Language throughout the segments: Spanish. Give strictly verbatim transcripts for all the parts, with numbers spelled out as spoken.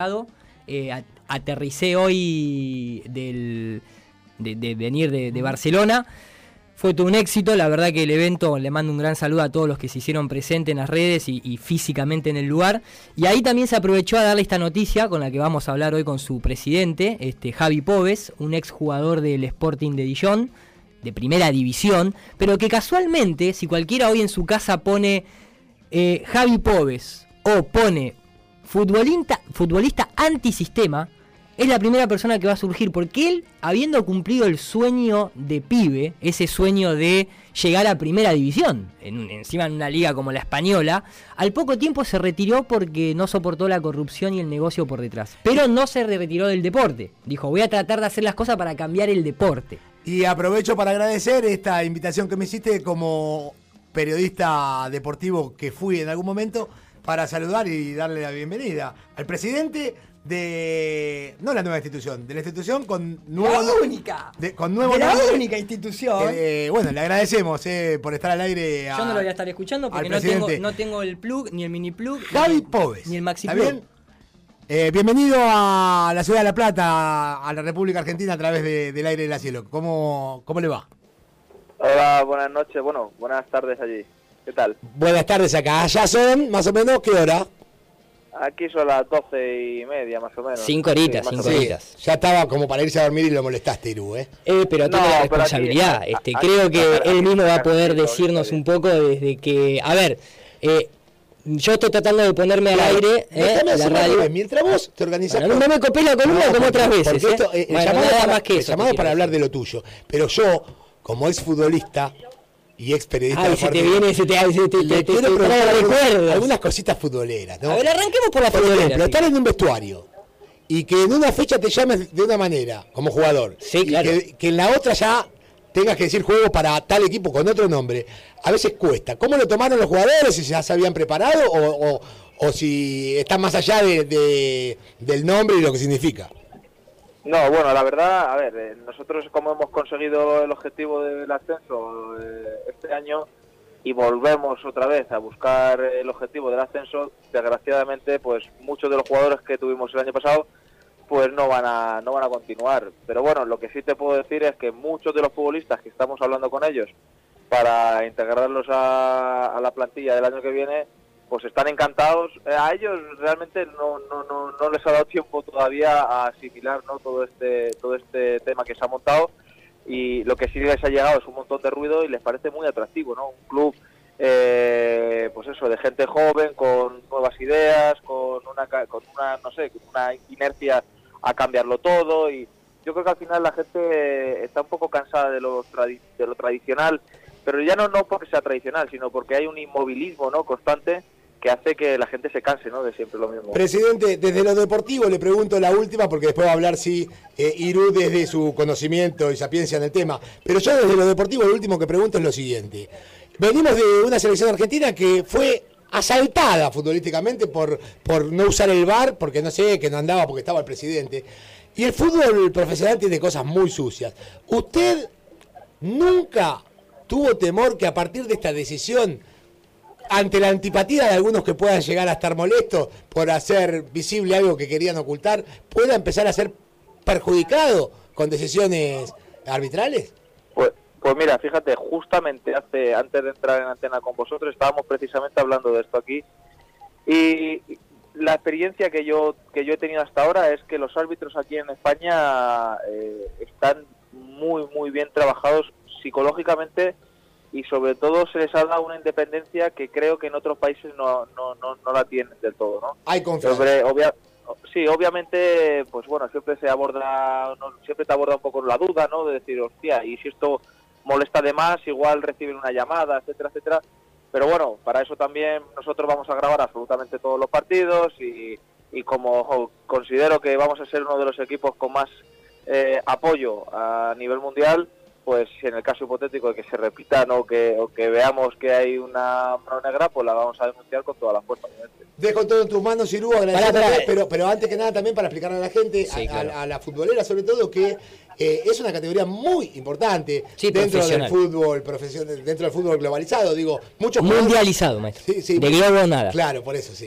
Eh, aterricé hoy del, de, de venir de, de Barcelona. Fue todo un éxito, la verdad que el evento, le mando un gran saludo a todos los que se hicieron presentes en las redes y, y físicamente en el lugar. Y ahí también se aprovechó a darle esta noticia con la que vamos a hablar hoy con su presidente, este Javi Pobes, un exjugador del Sporting de Dijon, de primera división, pero que casualmente, si cualquiera hoy en su casa pone eh, Javi Pobes o pone futbolista, futbolista antisistema, es la primera persona que va a surgir, porque él, habiendo cumplido el sueño de pibe, ese sueño de llegar a primera división, en, encima en una liga como la española, al poco tiempo se retiró porque no soportó la corrupción y el negocio por detrás. Pero no se retiró del deporte. Dijo, voy a tratar de hacer las cosas para cambiar el deporte. Y aprovecho para agradecer esta invitación que me hiciste como periodista deportivo que fui en algún momento, para saludar y darle la bienvenida al presidente de, no la nueva institución, de la institución con nuevo... La única. De, con nuevo de la nombre, única institución. Eh, bueno, le agradecemos eh, por estar al aire. A, Yo no lo voy a estar escuchando porque no tengo, no tengo el plug, ni el mini plug. Javi ni, Pobes. Ni el maxi ¿Está plug. bien? Eh, bienvenido a la ciudad de La Plata, a la República Argentina a través de, del aire del cielo. ¿Cómo, ¿Cómo le va? Hola, buenas noches. Bueno, buenas tardes allí. ¿Qué tal? Buenas tardes acá. ¿Ya son más o menos qué hora? Aquí son las doce y media más o menos. Cinco horitas, sí, cinco sí. horitas. Ya estaba como para irse a dormir y lo molestaste, Iru, ¿eh? Eh, pero tiene No, la pero responsabilidad. aquí- este, aquí- creo que aquí- él mismo va a poder aquí- decirnos aquí- un poco desde que... A ver, eh, yo estoy tratando de ponerme al aire, eh, Déjame la hacer una radio. cosa, mientras vos te organizás... Bueno, no me copé la columna No, como otras porque- veces. porque eh. esto, eh, el Bueno, llamado nada es para, más que el eso. llamado te es para quiero hablar de decir. lo tuyo. Pero yo, como ex futbolista y ex periodista... Ay, se te deportivo, viene, se te, se te, le te, te, quiero te trae preguntar recuerdos. algunas cositas futboleras, ¿no? A ver, arranquemos por la Por futbolera. ejemplo, sí. estar en un vestuario y que en una fecha te llames de una manera, como jugador, Sí, y claro. que, que en la otra ya tengas que decir juego para tal equipo con otro nombre, a veces cuesta. ¿Cómo lo tomaron los jugadores? ¿Si ya se habían preparado o, o, o si están más allá de, de, del nombre y lo que significa? No, bueno, la verdad, a ver, eh, nosotros como hemos conseguido el objetivo del ascenso eh, este año y volvemos otra vez a buscar el objetivo del ascenso, desgraciadamente, pues muchos de los jugadores que tuvimos el año pasado, pues no van a no van a continuar. Pero bueno, lo que sí te puedo decir es que muchos de los futbolistas que estamos hablando con ellos para integrarlos a, a la plantilla del año que viene, pues están encantados. Eh, a ellos realmente no, no no no les ha dado tiempo todavía a asimilar, ¿no?, todo este todo este tema que se ha montado, y lo que sí les ha llegado es un montón de ruido y les parece muy atractivo, ¿no? Un club eh, pues eso, de gente joven, con nuevas ideas, con una con una no sé, con una inercia a cambiarlo todo, y yo creo que al final la gente está un poco cansada de lo tradi- de lo tradicional, pero ya no no porque sea tradicional, sino porque hay un inmovilismo, ¿no?, constante, que hace que la gente se canse, ¿no?, de siempre lo mismo. Presidente, desde lo deportivo le pregunto la última, porque después va a hablar, sí, eh, Iru desde su conocimiento y sapiencia en el tema. Pero yo desde lo deportivo lo último que pregunto es lo siguiente. Venimos de una selección argentina que fue asaltada futbolísticamente por, por no usar el V A R, porque no sé, que no andaba porque estaba el presidente. Y el fútbol profesional tiene cosas muy sucias. ¿Usted nunca tuvo temor que a partir de esta decisión, ante la antipatía de algunos que puedan llegar a estar molestos por hacer visible algo que querían ocultar, pueda empezar a ser perjudicado con decisiones arbitrales? Pues, pues mira, fíjate, justamente hace antes de entrar en antena con vosotros estábamos precisamente hablando de esto aquí, y la experiencia que yo que yo he tenido hasta ahora es que los árbitros aquí en España eh, están muy muy bien trabajados psicológicamente, y sobre todo se les ha dado una independencia que creo que en otros países no no no, no la tienen del todo, ¿no? Hay confianza. Sobre, obvia, sí, obviamente, pues bueno, siempre se aborda, no, siempre te aborda un poco la duda, ¿no?, de decir, hostia, y si esto molesta de más, igual reciben una llamada, etcétera, etcétera. Pero bueno, para eso también nosotros vamos a grabar absolutamente todos los partidos, y, y como considero que vamos a ser uno de los equipos con más eh, apoyo a nivel mundial, pues en el caso hipotético de que se repita, ¿no?, que, o que veamos que hay una mano negra, pues la vamos a denunciar con toda la fuerza, obviamente. Dejo todo en tus manos, Iru, agradecerte, Pará, pará. pero, pero antes que nada también para explicarle a la gente, Sí, a, claro. a, a la futbolera sobre todo, que eh, es una categoría muy importante Sí, dentro del profesional. fútbol profesional, dentro del fútbol globalizado, digo, muchos jugadores- Mundializado, maestro. Sí, sí, de globo nada. Claro, por eso sí.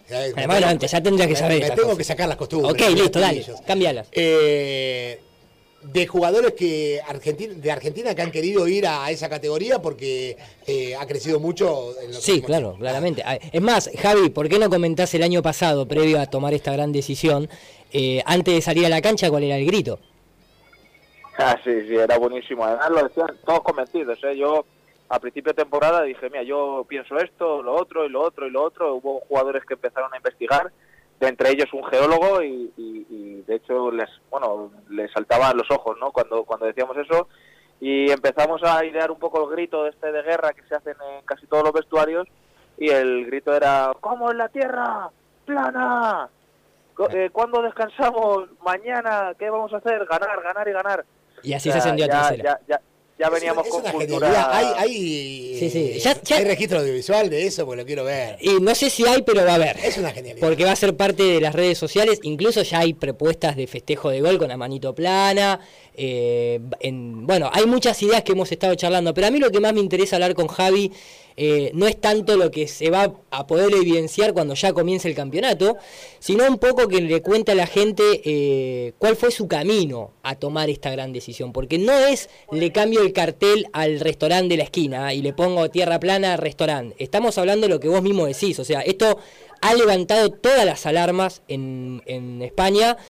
Bueno, antes ya tendrías que me, saber. Me tengo cosas. que sacar las costumbres. Ok, listo, dale, cámbialas. Eh, de jugadores que Argentina, de Argentina que han querido ir a esa categoría porque eh, ha crecido mucho en los Sí, claro, tiempos. claramente. Es más, Javi, ¿por qué no comentás el año pasado, previo a tomar esta gran decisión, eh, antes de salir a la cancha, cuál era el grito? Ah, sí, sí, era buenísimo. Además lo decían todos convencidos, ¿eh? Yo a principio de temporada dije, mira, yo pienso esto, lo otro, y lo otro, y lo otro. Hubo jugadores que empezaron a investigar, de entre ellos un geólogo, y, y, y de hecho les bueno les saltaban los ojos, ¿no? Cuando cuando decíamos eso, y empezamos a idear un poco el grito este de guerra que se hacen en casi todos los vestuarios, y el grito era, ¿cómo es la tierra? ¡Plana! ¿Cuándo descansamos? Mañana, ¿qué vamos a hacer? Ganar, ganar y ganar. Y así o sea, se ascendió ya, a tercera. Ya, ya, ya veníamos es, con es una cultura... Hay, hay, sí, sí. Ya, ya... hay registro audiovisual de eso, porque lo quiero ver. Y no sé si hay, pero va a haber. Es una genialidad. Porque va a ser parte de las redes sociales. Incluso ya hay propuestas de festejo de gol con la manito plana. Eh, en, bueno, hay muchas ideas que hemos estado charlando. Pero a mí lo que más me interesa hablar con Javi eh, no es tanto lo que se va a poder evidenciar cuando ya comience el campeonato, sino un poco que le cuente a la gente eh, cuál fue su camino a tomar esta gran decisión. Porque no es le cambio el cartel al restaurante de la esquina y le pongo tierra plana restaurante. Estamos hablando de lo que vos mismo decís. O sea, esto ha levantado todas las alarmas en, en España